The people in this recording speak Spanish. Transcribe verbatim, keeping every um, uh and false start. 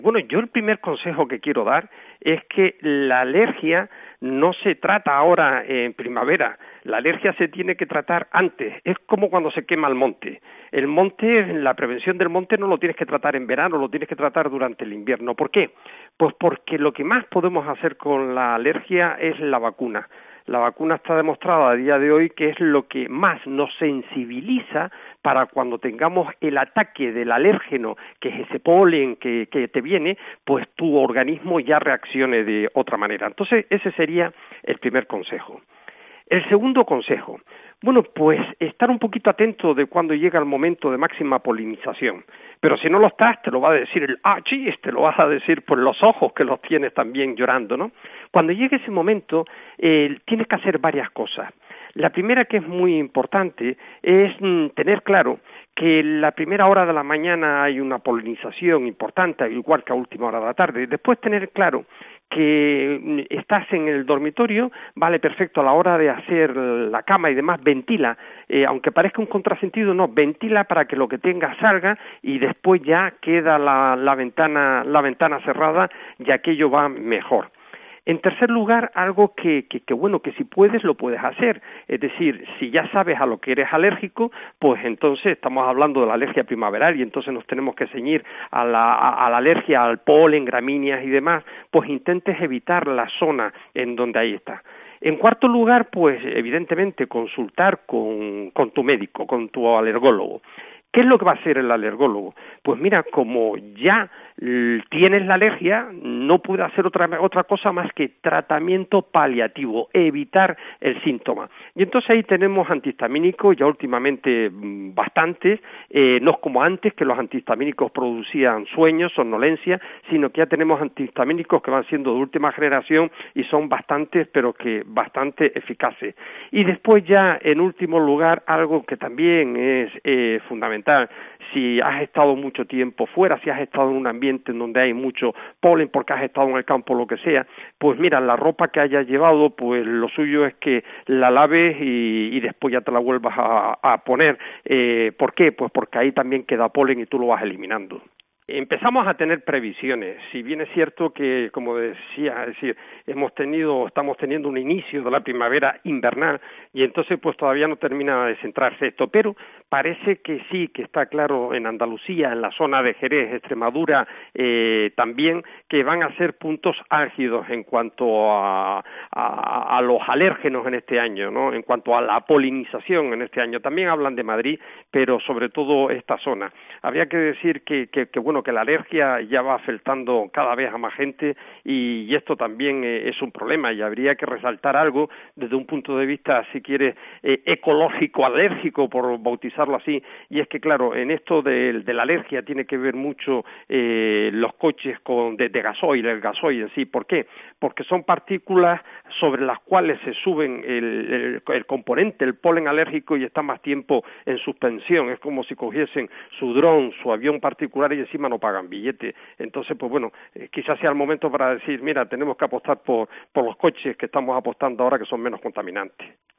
Bueno, yo el primer consejo que quiero dar es que la alergia no se trata ahora en primavera, la alergia se tiene que tratar antes, es como cuando se quema el monte. El monte, la prevención del monte no lo tienes que tratar en verano, lo tienes que tratar durante el invierno. ¿Por qué? Pues porque lo que más podemos hacer con la alergia es la vacuna. La vacuna está demostrada a día de hoy que es lo que más nos sensibiliza para cuando tengamos el ataque del alérgeno, que es ese polen que, que te viene, pues tu organismo ya reaccione de otra manera. Entonces, ese sería el primer consejo. El segundo consejo, bueno, pues estar un poquito atento de cuando llega el momento de máxima polinización. Pero si no lo estás, te lo va a decir el ah, chis, te lo vas a decir por los ojos que los tienes también llorando, ¿no? Cuando llegue ese momento, eh, tienes que hacer varias cosas. La primera, que es muy importante, es mm, tener claro que la primera hora de la mañana hay una polinización importante, igual que a última hora de la tarde. Después tener claro que estás en el dormitorio, vale perfecto, a la hora de hacer la cama y demás, ventila, eh, aunque parezca un contrasentido, no, ventila para que lo que tenga salga y después ya queda la, la ventana, la ventana cerrada y aquello va mejor. En tercer lugar, algo que, que, que, bueno, que si puedes, lo puedes hacer. Es decir, si ya sabes a lo que eres alérgico, pues entonces estamos hablando de la alergia primaveral y entonces nos tenemos que ceñir a la, a, a la alergia al polen, gramíneas y demás, pues intentes evitar la zona en donde ahí está. En cuarto lugar, pues evidentemente consultar con, con tu médico, con tu alergólogo. ¿Qué es lo que va a hacer el alergólogo? Pues mira, como ya tienes la alergia, no puede hacer otra, otra cosa más que tratamiento paliativo, evitar el síntoma. Y entonces ahí tenemos antihistamínicos, ya últimamente bastantes, eh, no es como antes, que los antihistamínicos producían sueños, somnolencia, sino que ya tenemos antihistamínicos que van siendo de última generación y son bastantes, pero que bastante eficaces. Y después ya, en último lugar, algo que también es eh, fundamental, si has estado mucho tiempo fuera, si has estado en un ambiente en donde hay mucho polen porque has estado en el campo o lo que sea, pues mira, la ropa que hayas llevado, pues lo suyo es que la laves y, y después ya te la vuelvas a, a poner. Eh, ¿Por qué? Pues porque ahí también queda polen y tú lo vas eliminando. Empezamos a tener previsiones, si bien es cierto que, como decía, es decir, hemos tenido, estamos teniendo un inicio de la primavera invernal y entonces pues todavía no termina de centrarse esto, pero parece que sí, que está claro en Andalucía, en la zona de Jerez, Extremadura, eh, también, que van a ser puntos álgidos en cuanto a, a, a los alérgenos en este año, ¿no? En cuanto a la polinización en este año. También hablan de Madrid, pero sobre todo esta zona. Habría que decir que, que, que bueno, que la alergia ya va afectando cada vez a más gente y, y esto también eh, es un problema y habría que resaltar algo desde un punto de vista, si quieres, eh, ecológico, alérgico, por bautizarlo así, y es que claro, en esto de, de la alergia tiene que ver mucho eh, los coches con de, de gasoil, el gasoil en sí. ¿Por qué? Porque son partículas sobre las cuales se suben el, el, el componente, el polen alérgico, y está más tiempo en suspensión. Es como si cogiesen su dron, su avión particular y encima no pagan billete. Entonces, pues bueno, eh, quizás sea el momento para decir, mira, tenemos que apostar por, por los coches que estamos apostando ahora, que son menos contaminantes.